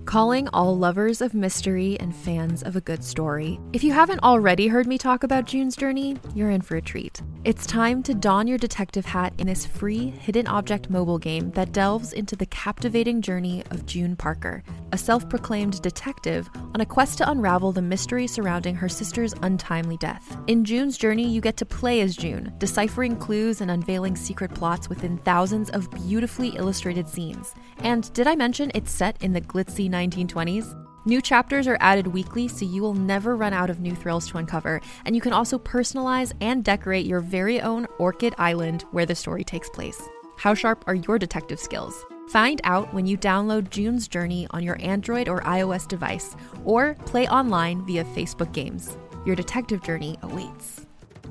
Calling all lovers of mystery and fans of a good story. If you haven't already heard me talk about June's Journey, you're in for a treat. It's time to don your detective hat in this free hidden object mobile game that delves into the captivating journey of June Parker, a self-proclaimed detective on a quest to unravel the mystery surrounding her sister's untimely death. In June's Journey, you get to play as June, deciphering clues and unveiling secret plots within thousands of beautifully illustrated scenes. And did I mention it's set in the glitzy 1920s? New chapters are added weekly, so you will never run out of new thrills to uncover, and you can also personalize and decorate your very own Orchid Island where the story takes place. How sharp are your detective skills? Find out when you download June's Journey on your Android or iOS device, or play online via Facebook Games. Your detective journey awaits.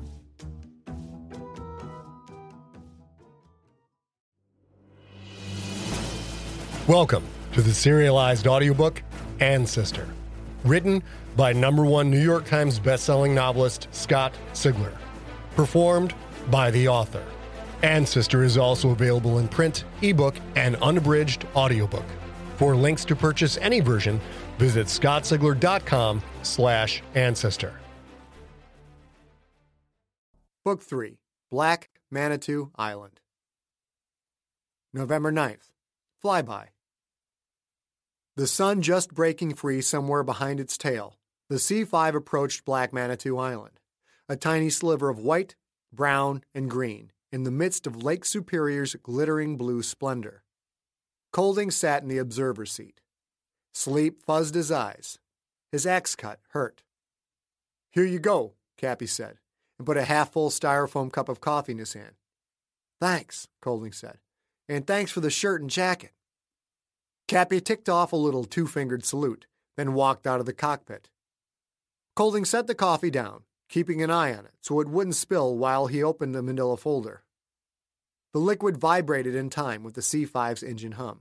Welcome to the serialized audiobook, Ancestor, written by #1 New York Times bestselling novelist Scott Sigler, performed by the author. Ancestor is also available in print, ebook, and unabridged audiobook. For links to purchase any version, visit scottsigler.com/ancestor. Book 3, Black Manitou Island. November 9th. Flyby. The sun just breaking free somewhere behind its tail, the C-5 approached Black Manitou Island, a tiny sliver of white, brown, and green in the midst of Lake Superior's glittering blue splendor. Colding sat in the observer's seat. Sleep fuzzed his eyes. His axe cut hurt. "Here you go," Cappy said, and put a half-full styrofoam cup of coffee in his hand. "Thanks," Colding said, "and thanks for the shirt and jacket." Cappy ticked off a little two-fingered salute, then walked out of the cockpit. Colding set the coffee down, keeping an eye on it so it wouldn't spill while he opened the manila folder. The liquid vibrated in time with the C-5's engine hum.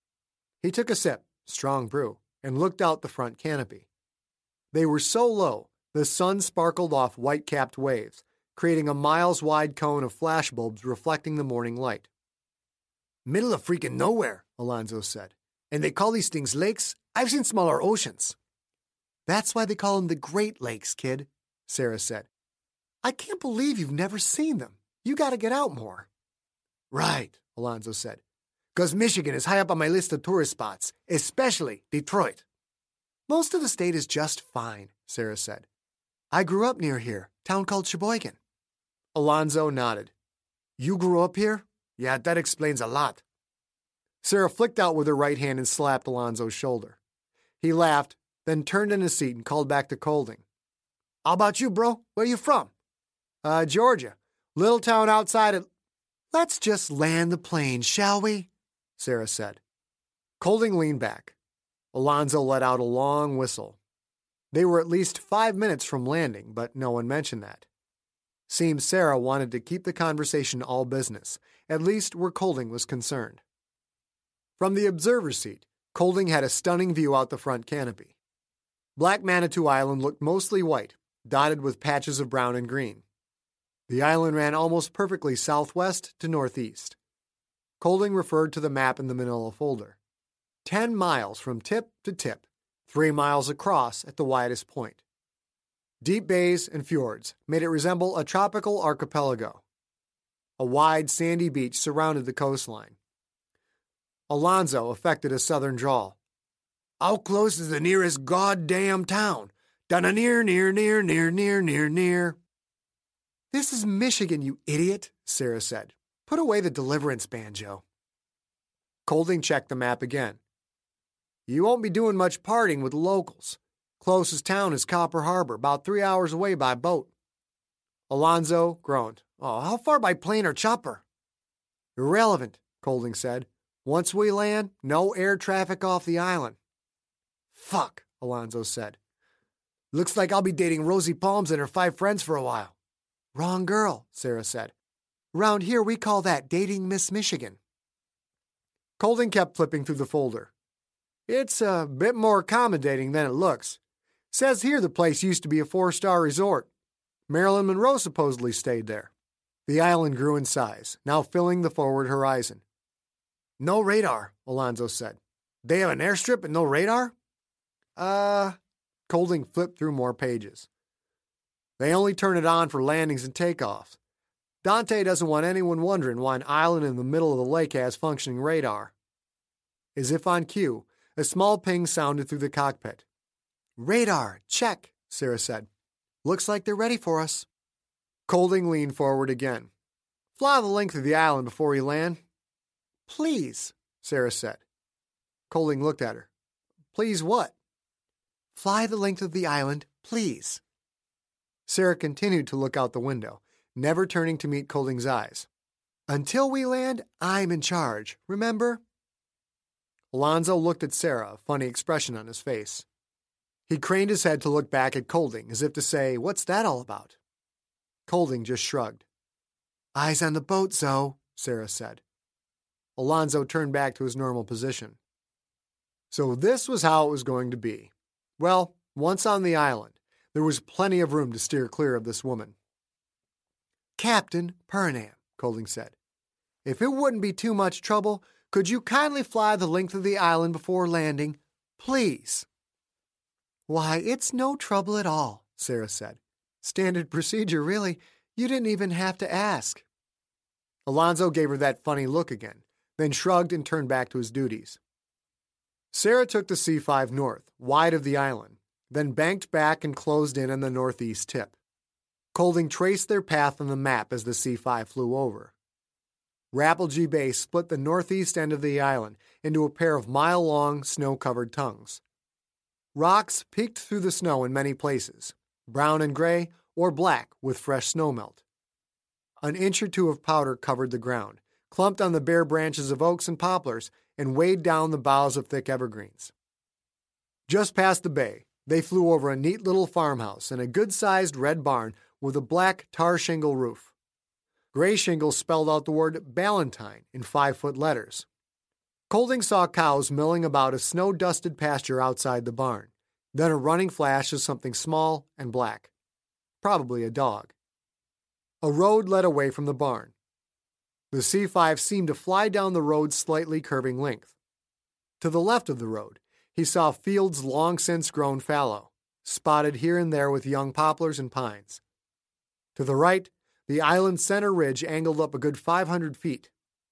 He took a sip, strong brew, and looked out the front canopy. They were so low, the sun sparkled off white-capped waves, creating a miles-wide cone of flashbulbs reflecting the morning light. "Middle of freaking nowhere," Alonzo said. "And they call these things lakes? I've seen smaller oceans." "That's why they call them the Great Lakes, kid," Sarah said. "I can't believe you've never seen them. You gotta get out more." "Right," Alonzo said. "'Cause Michigan is high up on my list of tourist spots, especially Detroit." "Most of the state is just fine," Sarah said. "I grew up near here, town called Sheboygan." Alonzo nodded. "You grew up here? Yeah, that explains a lot." Sarah flicked out with her right hand and slapped Alonzo's shoulder. He laughed, then turned in his seat and called back to Colding. "How about you, bro? Where you from?" Georgia. Little town outside of..." "Let's just land the plane, shall we?" Sarah said. Colding leaned back. Alonzo let out a long whistle. They were at least 5 minutes from landing, but no one mentioned that. Seems Sarah wanted to keep the conversation all business, at least where Colding was concerned. From the observer's seat, Colding had a stunning view out the front canopy. Black Manitou Island looked mostly white, dotted with patches of brown and green. The island ran almost perfectly southwest to northeast. Colding referred to the map in the manila folder. 10 miles from tip to tip, 3 miles across at the widest point. Deep bays and fjords made it resemble a tropical archipelago. A wide sandy beach surrounded the coastline. Alonzo affected a southern drawl. "How close is the nearest goddamn town? Down a near. "This is Michigan, you idiot," Sarah said. "Put away the deliverance banjo." Colding checked the map again. "You won't be doing much partying with the locals. Closest town is Copper Harbor, about 3 hours away by boat." Alonzo groaned. "Oh, how far by plane or chopper?" "Irrelevant," Colding said. "Once we land, no air traffic off the island." "Fuck," Alonzo said. "Looks like I'll be dating Rosie Palms and her 5 friends for a while." "Wrong girl," Sarah said. "Round here we call that dating Miss Michigan." Colding kept flipping through the folder. "It's a bit more accommodating than it looks. Says here the place used to be a 4-star resort. Marilyn Monroe supposedly stayed there." The island grew in size, now filling the forward horizon. "No radar," Alonzo said. They have an airstrip and no radar? Colding flipped through more pages. They only turn it on for landings and takeoffs. Dante doesn't want anyone wondering why an island in the middle of the lake has functioning radar. As if on cue, a small ping sounded through the cockpit. Radar, check, Sarah said. Looks like they're ready for us. Colding leaned forward again. Fly the length of the island before we land. Please, Sarah said. Colding looked at her. Please what? Fly the length of the island, please. Sarah continued to look out the window, never turning to meet Colding's eyes. Until we land, I'm in charge, remember? Alonzo looked at Sarah, a funny expression on his face. He craned his head to look back at Colding, as if to say, what's that all about? Colding just shrugged. Eyes on the boat, Zoe, Sarah said. Alonzo turned back to his normal position. So this was how it was going to be. Well, once on the island, there was plenty of room to steer clear of this woman. Captain Purnam, Colding said, if it wouldn't be too much trouble, could you kindly fly the length of the island before landing, please? Why, it's no trouble at all, Sarah said. Standard procedure, really. You didn't even have to ask. Alonzo gave her that funny look again, then shrugged and turned back to his duties. Sarah took the C-5 north, wide of the island, then banked back and closed in on the northeast tip. Colding traced their path on the map as the C-5 flew over. Rapelje Bay split the northeast end of the island into a pair of mile-long, snow-covered tongues. Rocks peeked through the snow in many places, brown and gray or black with fresh snowmelt. An inch or two of powder covered the ground, clumped on the bare branches of oaks and poplars, and weighed down the boughs of thick evergreens. Just past the bay, they flew over a neat little farmhouse and a good-sized red barn with a black tar shingle roof. Gray shingles spelled out the word Ballantine in 5-foot letters. Colding saw cows milling about a snow-dusted pasture outside the barn, then a running flash of something small and black. Probably a dog. A road led away from the barn. The C-5 seemed to fly down the road's slightly curving length. To the left of the road, he saw fields long since grown fallow, spotted here and there with young poplars and pines. To the right, the island's center ridge angled up a good 500 feet.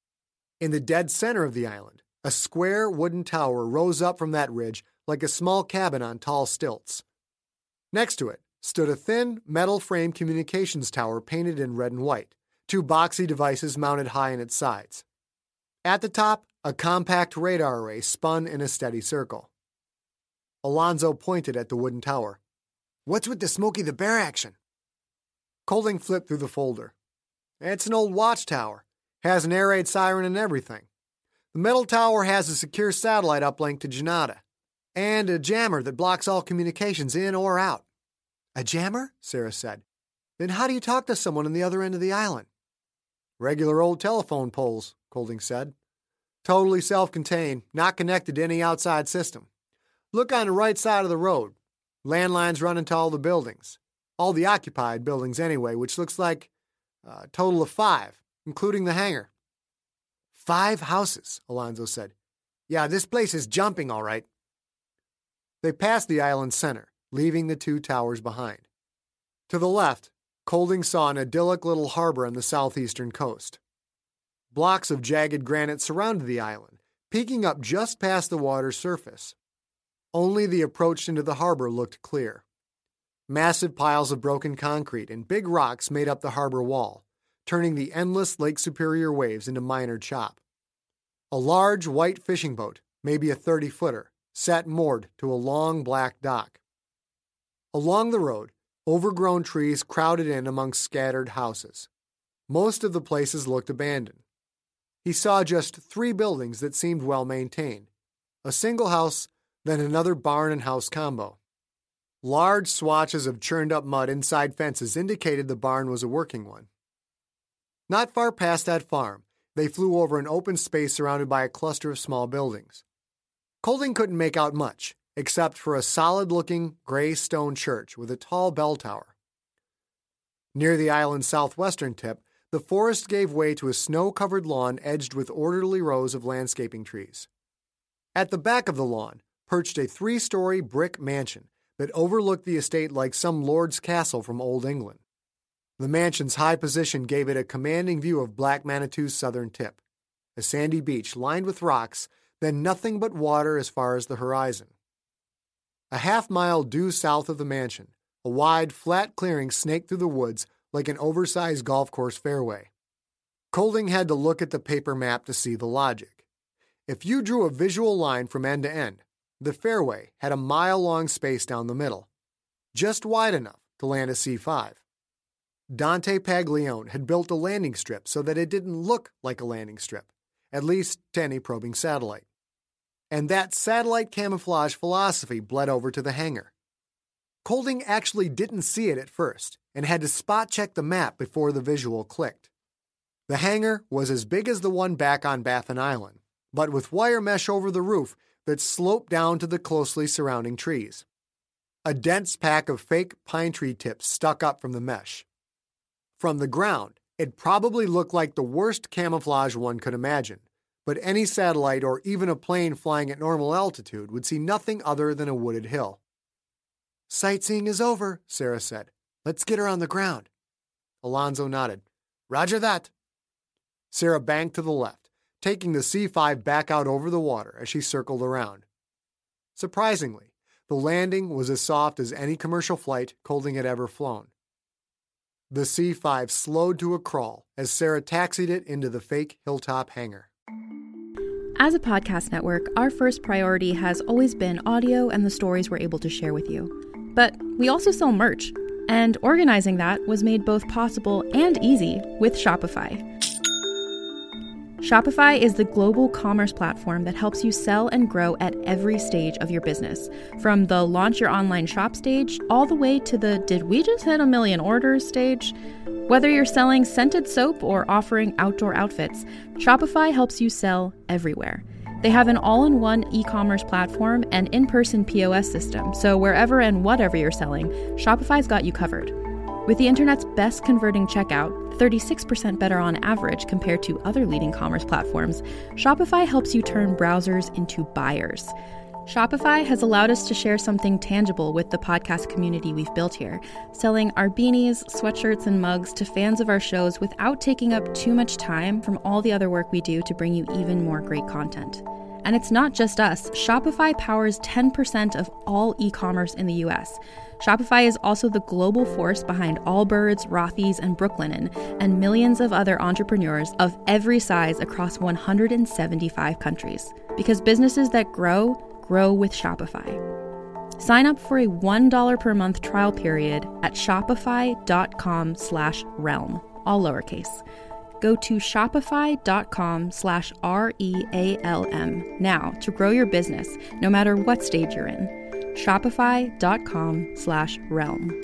In the dead center of the island, a square wooden tower rose up from that ridge like a small cabin on tall stilts. Next to it stood a thin, metal-frame communications tower painted in red and white, 2 boxy devices mounted high in its sides. At the top, a compact radar array spun in a steady circle. Alonzo pointed at the wooden tower. What's with the Smokey the Bear action? Colding flipped through the folder. It's an old watchtower. Has an air raid siren and everything. The metal tower has a secure satellite uplink to Janata, and a jammer that blocks all communications in or out. A jammer? Sarah said. Then how do you talk to someone on the other end of the island? Regular old telephone poles, Colding said. Totally self-contained, not connected to any outside system. Look on the right side of the road. Landlines run into all the buildings. All the occupied buildings anyway, which looks like a total of 5, including the hangar. 5 houses, Alonzo said. Yeah, this place is jumping all right. They passed the island's center, leaving the 2 towers behind. To the left, Colding saw an idyllic little harbor on the southeastern coast. Blocks of jagged granite surrounded the island, peeking up just past the water's surface. Only the approach into the harbor looked clear. Massive piles of broken concrete and big rocks made up the harbor wall, turning the endless Lake Superior waves into minor chop. A large white fishing boat, maybe a 30-footer, sat moored to a long black dock. Along the road, overgrown trees crowded in amongst scattered houses. Most of the places looked abandoned. He saw just 3 buildings that seemed well maintained. A single house, then another barn and house combo. Large swatches of churned-up mud inside fences indicated the barn was a working one. Not far past that farm, they flew over an open space surrounded by a cluster of small buildings. Colding couldn't make out much, except for a solid-looking gray stone church with a tall bell tower. Near the island's southwestern tip, the forest gave way to a snow-covered lawn edged with orderly rows of landscaping trees. At the back of the lawn perched a 3-story brick mansion that overlooked the estate like some lord's castle from Old England. The mansion's high position gave it a commanding view of Black Manitou's southern tip, a sandy beach lined with rocks, then nothing but water as far as the horizon. A half-mile due south of the mansion, a wide, flat clearing snaked through the woods like an oversized golf course fairway. Colding had to look at the paper map to see the logic. If you drew a visual line from end to end, the fairway had a mile-long space down the middle, just wide enough to land a C-5. Dante Paglione had built a landing strip so that it didn't look like a landing strip, at least to any probing satellite. And that satellite camouflage philosophy bled over to the hangar. Colding actually didn't see it at first and had to spot-check the map before the visual clicked. The hangar was as big as the one back on Baffin Island, but with wire mesh over the roof that sloped down to the closely surrounding trees. A dense pack of fake pine tree tips stuck up from the mesh. From the ground, it probably looked like the worst camouflage one could imagine, but any satellite or even a plane flying at normal altitude would see nothing other than a wooded hill. "Sightseeing is over," Sarah said. "Let's get her on the ground." Alonzo nodded. "Roger that." Sarah banked to the left, taking the C-5 back out over the water as she circled around. Surprisingly, the landing was as soft as any commercial flight Colding had ever flown. The C-5 slowed to a crawl as Sarah taxied it into the fake hilltop hangar. As a podcast network, our first priority has always been audio and the stories we're able to share with you. But we also sell merch, and organizing that was made both possible and easy with Shopify. Shopify is the global commerce platform that helps you sell and grow at every stage of your business, from the launch your online shop stage all the way to the did we just hit 1 million orders stage. Whether you're selling scented soap or offering outdoor outfits, Shopify helps you sell everywhere. They have an all-in-one e-commerce platform and in-person POS system, so wherever and whatever you're selling, Shopify's got you covered. With the internet's best converting checkout, 36% better on average compared to other leading commerce platforms, Shopify helps you turn browsers into buyers. Shopify has allowed us to share something tangible with the podcast community we've built here, selling our beanies, sweatshirts, and mugs to fans of our shows without taking up too much time from all the other work we do to bring you even more great content. And it's not just us. Shopify powers 10% of all e-commerce in the US. Shopify is also the global force behind Allbirds, Rothy's, and Brooklinen, and millions of other entrepreneurs of every size across 175 countries. Because businesses that grow with Shopify. Sign up for a $1 per month trial period at shopify.com/realm, all lowercase. Go to shopify.com/REALM now to grow your business, no matter what stage you're in. Shopify.com/realm.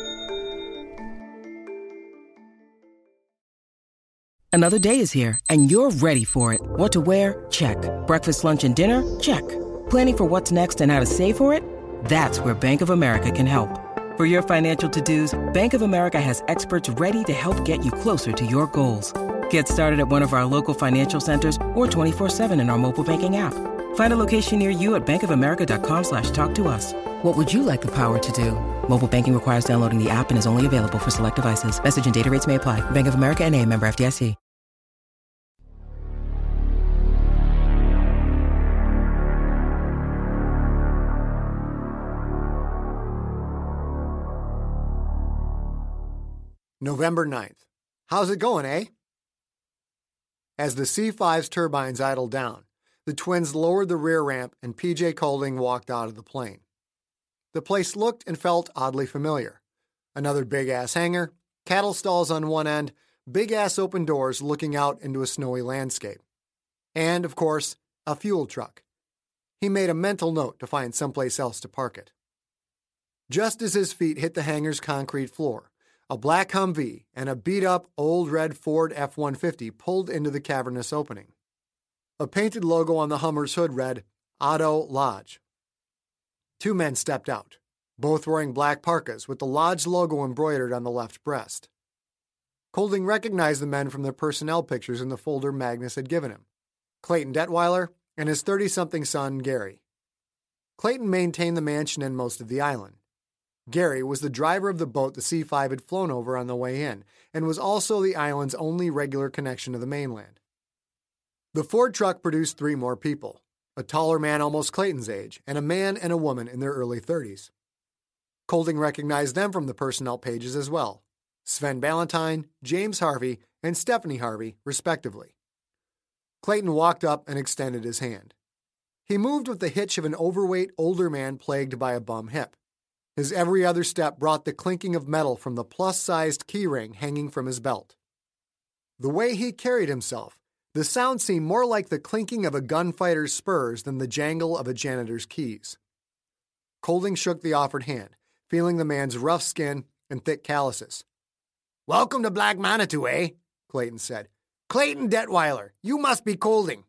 Another day is here, and you're ready for it. What to wear? Check. Breakfast, lunch, and dinner? Check. Planning for what's next and how to save for it? That's where Bank of America can help. For your financial to-dos, Bank of America has experts ready to help get you closer to your goals. Get started at one of our local financial centers or 24/7 in our mobile banking app. Find a location near you at bankofamerica.com/talktous. What would you like the power to do? Mobile banking requires downloading the app and is only available for select devices. Message and data rates may apply. Bank of America N.A., member FDIC. November 9th. How's it going, eh? As the C-5's turbines idled down, the twins lowered the rear ramp and PJ Colding walked out of the plane. The place looked and felt oddly familiar. Another big-ass hangar, cattle stalls on one end, big-ass open doors looking out into a snowy landscape. And, of course, a fuel truck. He made a mental note to find someplace else to park it. Just as his feet hit the hangar's concrete floor, a black Humvee and a beat-up old red Ford F-150 pulled into the cavernous opening. A painted logo on the Hummer's hood read, Auto Lodge. 2 men stepped out, both wearing black parkas with the Lodge logo embroidered on the left breast. Colding recognized the men from their personnel pictures in the folder Magnus had given him. Clayton Detweiler and his 30-something son, Gary. Clayton maintained the mansion and most of the island. Gary was the driver of the boat the C-5 had flown over on the way in, and was also the island's only regular connection to the mainland. The Ford truck produced 3 more people, a taller man almost Clayton's age, and a man and a woman in their early 30s. Colding recognized them from the personnel pages as well: Sven Ballantyne, James Harvey, and Stephanie Harvey, respectively. Clayton walked up and extended his hand. He moved with the hitch of an overweight older man plagued by a bum hip. His every other step brought the clinking of metal from the plus-sized keyring hanging from his belt. The way he carried himself, the sound seemed more like the clinking of a gunfighter's spurs than the jangle of a janitor's keys. Colding shook the offered hand, feeling the man's rough skin and thick calluses. "Welcome to Black Manitou, eh?" Clayton said. "Clayton Detweiler, you must be Colding."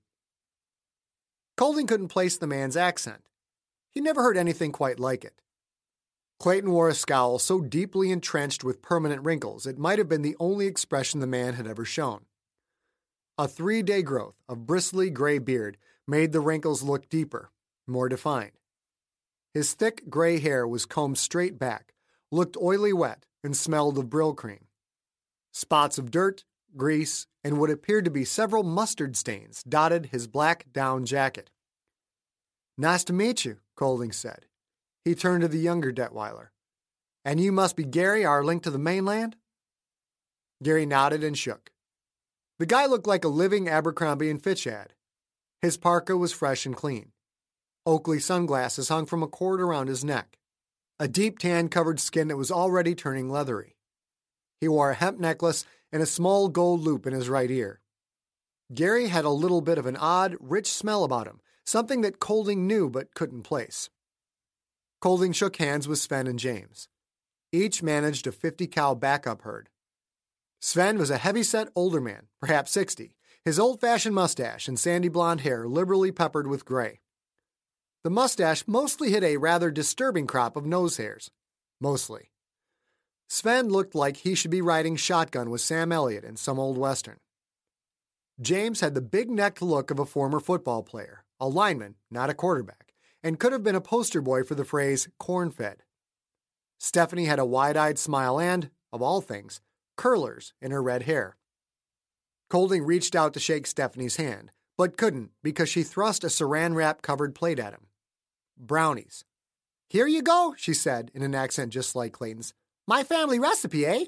Colding couldn't place the man's accent. He never heard anything quite like it. Clayton wore a scowl so deeply entrenched with permanent wrinkles it might have been the only expression the man had ever shown. A 3-day growth of bristly gray beard made the wrinkles look deeper, more defined. His thick gray hair was combed straight back, looked oily wet, and smelled of Brill cream. Spots of dirt, grease, and what appeared to be several mustard stains dotted his black down jacket. "Nice to meet you," Colding said. He turned to the younger Detweiler. "And you must be Gary, our link to the mainland?" Gary nodded and shook. The guy looked like a living Abercrombie & Fitch ad. His parka was fresh and clean. Oakley sunglasses hung from a cord around his neck. A deep tan covered skin that was already turning leathery. He wore a hemp necklace and a small gold loop in his right ear. Gary had a little bit of an odd, rich smell about him, something that Colding knew but couldn't place. Colding shook hands with Sven and James. Each managed a 50-cow backup herd. Sven was a heavy-set older man, perhaps 60, his old-fashioned mustache and sandy blonde hair liberally peppered with gray. The mustache mostly hid a rather disturbing crop of nose hairs. Mostly. Sven looked like he should be riding shotgun with Sam Elliott in some old western. James had the big-necked look of a former football player, a lineman, not a quarterback, and could have been a poster boy for the phrase corn-fed. Stephanie had a wide-eyed smile and, of all things, curlers in her red hair. Colding reached out to shake Stephanie's hand, but couldn't because she thrust a saran-wrap-covered plate at him. Brownies. "Here you go," she said in an accent just like Clayton's. "My family recipe, eh?"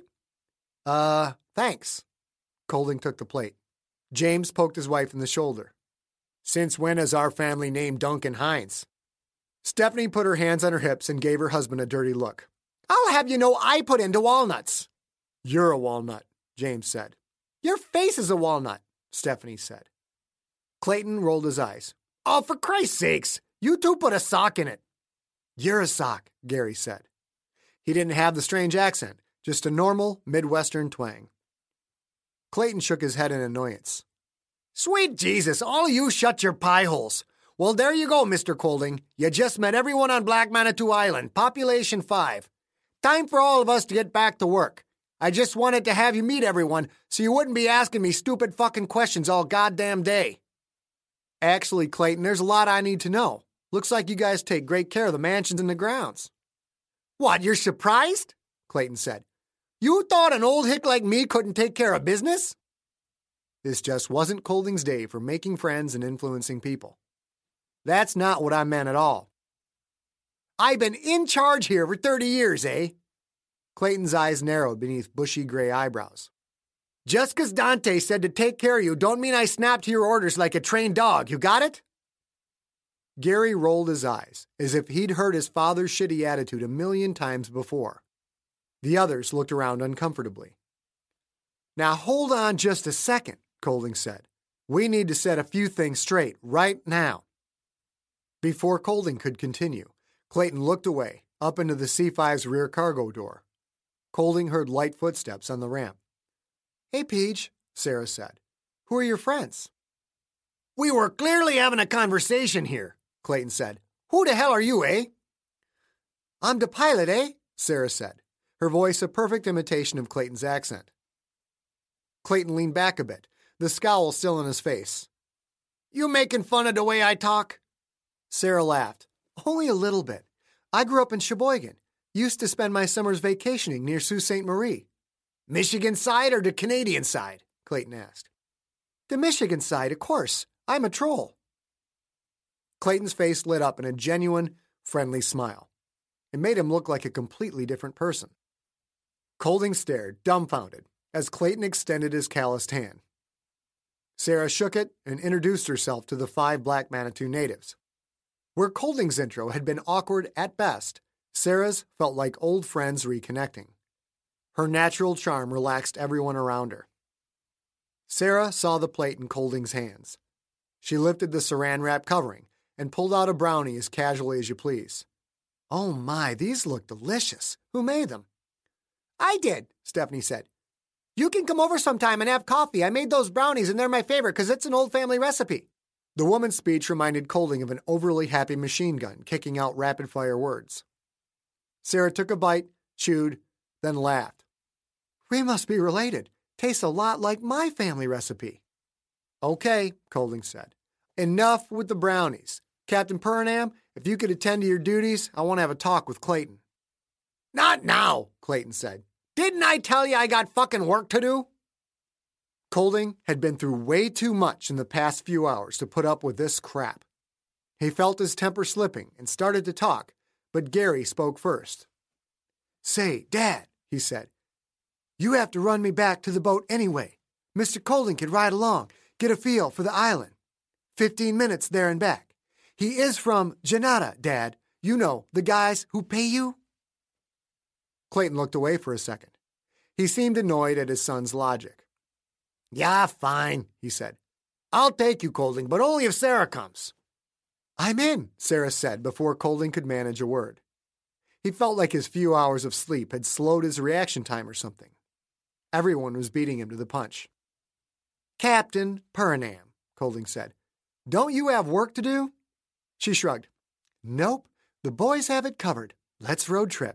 Thanks." Colding took the plate. James poked his wife in the shoulder. "Since when is our family named Duncan Hines?" Stephanie put her hands on her hips and gave her husband a dirty look. "I'll have you know I put into walnuts." "You're a walnut," James said. "Your face is a walnut," Stephanie said. Clayton rolled his eyes. "Oh, for Christ's sakes, you two put a sock in it." "You're a sock," Gary said. He didn't have the strange accent, just a normal Midwestern twang. Clayton shook his head in annoyance. "Sweet Jesus, all of you shut your pie holes. Well, there you go, Mr. Colding. You just met everyone on Black Manitou Island, population 5. Time for all of us to get back to work. I just wanted to have you meet everyone so you wouldn't be asking me stupid fucking questions all goddamn day." "Actually, Clayton, there's a lot I need to know. Looks like you guys take great care of the mansions and the grounds." "What, you're surprised?" Clayton said. "You thought an old hick like me couldn't take care of business?" This just wasn't Colding's day for making friends and influencing people. "That's not what I meant at all." "I've been in charge here for 30 years, eh?" Clayton's eyes narrowed beneath bushy gray eyebrows. "Just 'cause Dante said to take care of you don't mean I snap to your orders like a trained dog. You got it?" Gary rolled his eyes, as if he'd heard his father's shitty attitude a million times before. The others looked around uncomfortably. "Now hold on just a second," Colding said. "We need to set a few things straight right now." Before Colding could continue, Clayton looked away, up into the C-5's rear cargo door. Colding heard light footsteps on the ramp. "Hey, Peach," Sarah said. "Who are your friends?" "We were clearly having a conversation here," Clayton said. "Who the hell are you, eh?" "I'm the pilot, eh?" Sarah said, her voice a perfect imitation of Clayton's accent. Clayton leaned back a bit, the scowl still on his face. You making fun of the way I talk? Sarah laughed. Only a little bit. I grew up in Sheboygan. Used to spend my summers vacationing near Sault Ste. Marie. Michigan side or the Canadian side? Clayton asked. The Michigan side, of course. I'm a troll. Clayton's face lit up in a genuine, friendly smile. It made him look like a completely different person. Colding stared, dumbfounded, as Clayton extended his calloused hand. Sarah shook it and introduced herself to the 5 Black Manitou natives. Where Colding's intro had been awkward at best, Sarah's felt like old friends reconnecting. Her natural charm relaxed everyone around her. Sarah saw the plate in Colding's hands. She lifted the saran wrap covering and pulled out a brownie as casually as you please. Oh my, these look delicious. Who made them? I did, Stephanie said. You can come over sometime and have coffee. I made those brownies and they're my favorite because it's an old family recipe. The woman's speech reminded Colding of an overly happy machine gun kicking out rapid-fire words. Sarah took a bite, chewed, then laughed. We must be related. Tastes a lot like my family recipe. Okay, Colding said. Enough with the brownies. Captain Purnam, if you could attend to your duties, I want to have a talk with Clayton. Not now, Clayton said. Didn't I tell you I got fucking work to do? Colding had been through way too much in the past few hours to put up with this crap. He felt his temper slipping and started to talk, but Gary spoke first. Say, Dad, he said, you have to run me back to the boat anyway. Mr. Colding could ride along, get a feel for the island. 15 minutes there and back. He is from Janata, Dad. You know, the guys who pay you? Clayton looked away for a second. He seemed annoyed at his son's logic. Yeah, fine, he said. I'll take you, Colding, but only if Sarah comes. I'm in, Sarah said before Colding could manage a word. He felt like his few hours of sleep had slowed his reaction time or something. Everyone was beating him to the punch. Captain Purnam, Colding said. Don't you have work to do? She shrugged. Nope, the boys have it covered. Let's road trip.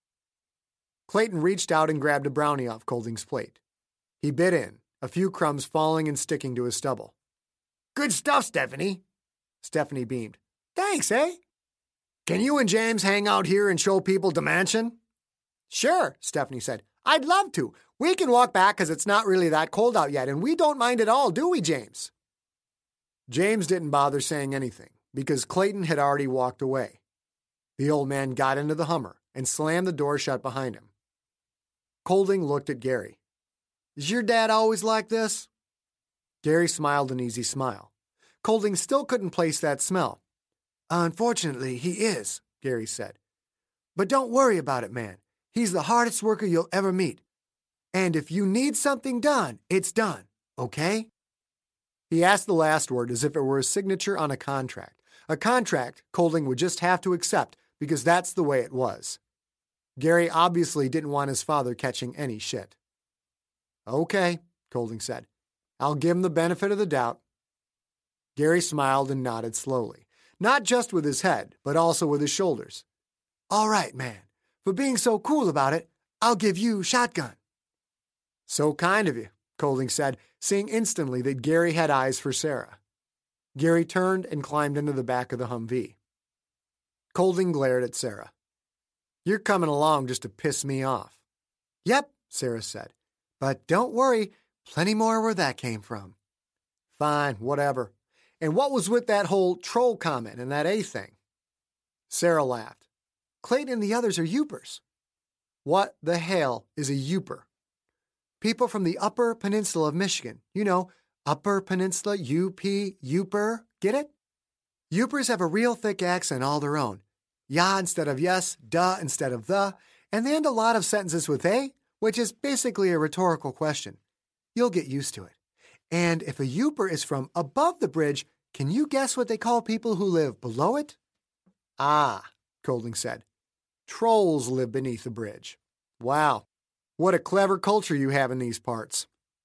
Clayton reached out and grabbed a brownie off Colding's plate. He bit in, a few crumbs falling and sticking to his stubble. Good stuff, Stephanie. Stephanie beamed. Thanks, eh? Can you and James hang out here and show people the mansion? Sure, Stephanie said. I'd love to. We can walk back because it's not really that cold out yet, and we don't mind at all, do we, James? James didn't bother saying anything because Clayton had already walked away. The old man got into the Hummer and slammed the door shut behind him. Colding looked at Gary. Is your dad always like this? Gary smiled an easy smile. Colding still couldn't place that smell. Unfortunately, he is, Gary said. But don't worry about it, man. He's the hardest worker you'll ever meet. And if you need something done, it's done, okay? He asked the last word as if it were a signature on a contract Colding would just have to accept because that's the way it was. Gary obviously didn't want his father catching any shit. Okay, Colding said. I'll give him the benefit of the doubt. Gary smiled and nodded slowly, not just with his head, but also with his shoulders. All right, man. For being so cool about it, I'll give you shotgun. So kind of you, Colding said, seeing instantly that Gary had eyes for Sarah. Gary turned and climbed into the back of the Humvee. Colding glared at Sarah. You're coming along just to piss me off. Yep, Sarah said. But don't worry, plenty more where that came from. Fine, whatever. And what was with that whole troll comment and that A thing? Sarah laughed. Clayton and the others are Yoopers. What the hell is a Yooper? People from the Upper Peninsula of Michigan. You know, Upper Peninsula, UP, Yooper. Get it? Yoopers have a real thick accent all their own. Ya instead of yes, duh instead of the, and they end a lot of sentences with a, which is basically a rhetorical question. You'll get used to it. And if a Yooper is from above the bridge, can you guess what they call people who live below it? Ah, Colding said. Trolls live beneath the bridge. Wow, what a clever culture you have in these parts.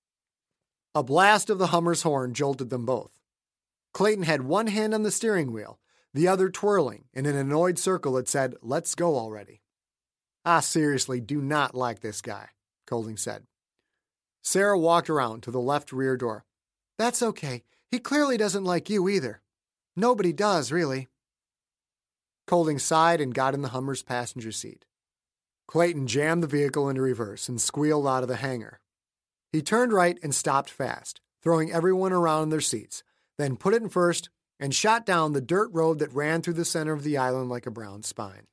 A blast of the Hummer's horn jolted them both. Clayton had one hand on the steering wheel, the other twirling in an annoyed circle that said, let's go already. I seriously do not like this guy, Colding said. Sarah walked around to the left rear door. That's okay. He clearly doesn't like you either. Nobody does, really. Colding sighed and got in the Hummer's passenger seat. Clayton jammed the vehicle into reverse and squealed out of the hangar. He turned right and stopped fast, throwing everyone around in their seats, then put it in first and shot down the dirt road that ran through the center of the island like a brown spine.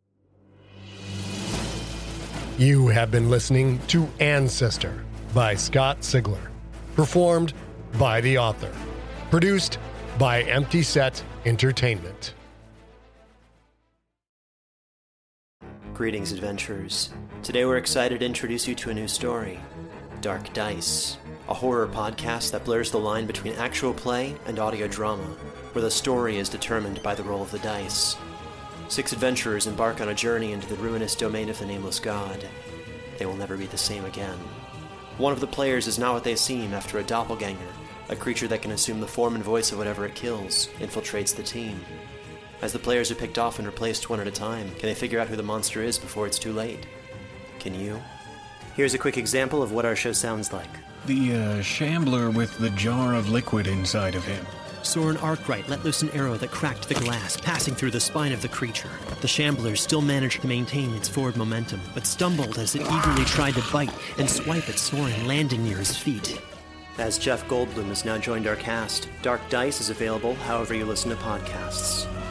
You have been listening to Ancestor by Scott Sigler, performed by the author, produced by Empty Set Entertainment. Greetings, adventurers. Today we're excited to introduce you to a new story, Dark Dice, a horror podcast that blurs the line between actual play and audio drama, where the story is determined by the roll of the dice. 6 adventurers embark on a journey into the ruinous domain of the Nameless God. They will never be the same again. One of the players is not what they seem after a doppelganger, a creature that can assume the form and voice of whatever it kills, infiltrates the team. As the players are picked off and replaced one at a time, can they figure out who the monster is before it's too late? Can you? Here's a quick example of what our show sounds like. The shambler with the jar of liquid inside of him. Soren Arkwright let loose an arrow that cracked the glass, passing through the spine of the creature. The shambler still managed to maintain its forward momentum, but stumbled as it eagerly tried to bite and swipe at Soren, landing near his feet. As Jeff Goldblum has now joined our cast, Dark Dice is available however you listen to podcasts.